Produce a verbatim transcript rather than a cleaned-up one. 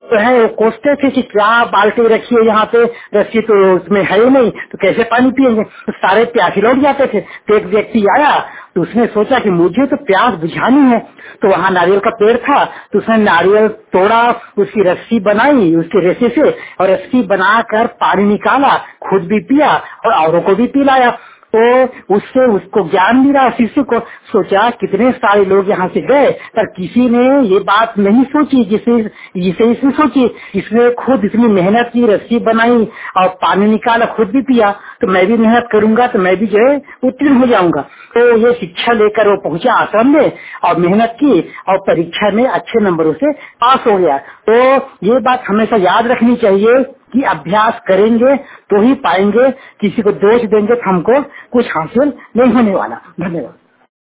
तो है, वो कोसते थे कि क्या बाल्टी रखी है यहाँ पे, रस्सी तो उसमें है ही नहीं, तो कैसे पानी पिएंगे। तो सारे प्यासे लौट जाते थे। तो एक व्यक्ति आया, तो उसने सोचा कि मुझे तो प्यास बुझानी है। तो वहाँ नारियल का पेड़ था, तो उसने नारियल तोड़ा, उसकी रस्सी बनाई उसके रेशे से, और रस्सी बनाकर पानी निकाला, खुद भी पिया और औरों को भी पिलाया। तो उससे उसको ज्ञान मिला, शिष्य को। सोचा कितने सारे लोग यहाँ से गए, पर किसी ने ये बात नहीं सोची जिसे जिसे इसने सोची। इसने खुद इतनी मेहनत की, रस्सी बनाई और पानी निकाला, खुद भी पिया। तो मैं भी मेहनत करूंगा तो मैं भी जो है उत्तीर्ण हो जाऊंगा। तो ये शिक्षा लेकर वो पहुंचा आश्रम में और मेहनत की और परीक्षा में अच्छे नंबरों से पास हो गया। तो ये बात हमेशा याद रखनी चाहिए कि अभ्यास करेंगे तो ही पाएंगे, किसी को दोष देंगे तो हमको कुछ हासिल नहीं होने वाला। धन्यवाद।